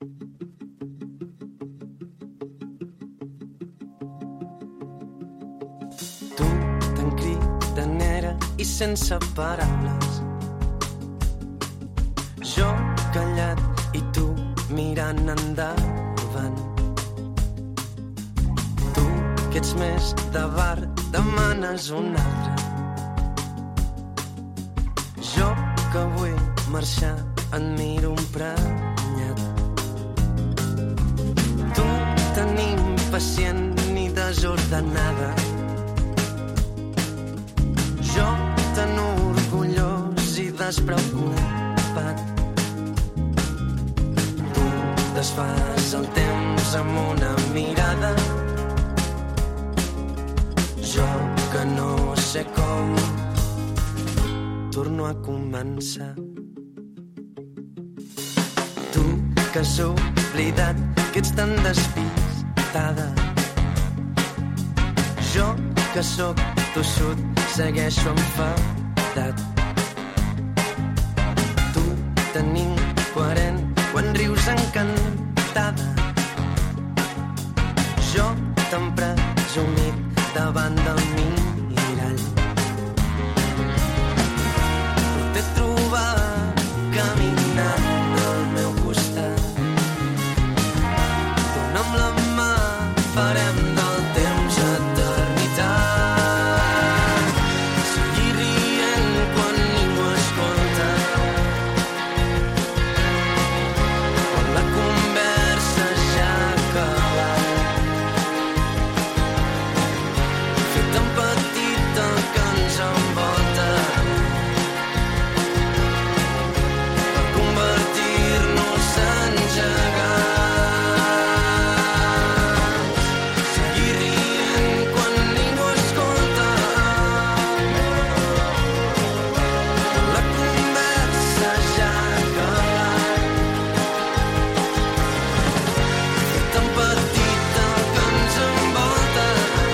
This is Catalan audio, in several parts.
Tu tan cridanera i sense paraules, jo callat i tu mirant endavant. Tu que ets més de bar demanes un altre, jo que vull marxar en miro un prenyat. Tu tan impacient ni desordenada, jo tan orgullós i despreocupat. Tu desfas el temps amb una mirada, jo que no sé com torno a començar. Tu que has oblidat que ets tan despistada, jo que sóc tossut segueixo enfadat. Tu tan incoherent quan rius encantada, jo tan presumit davant del mirall. Però t'he trobat caminant al meu costat. Dona'm la mà, farem del temps eternitat. Seguir rient quan ningú escolta, quan la conversa ja ha acabat. Fer tan petit el que ens envolta per convertir-nos en gegants. Seguir rient quan ningú escolta, quan la conversa ja ha acabat. Fer tan petit el que ens envolta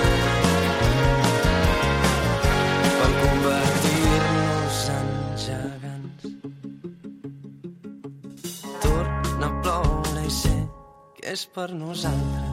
per convertir-nos en gegants. Torna a ploure i sé que és per nosaltres.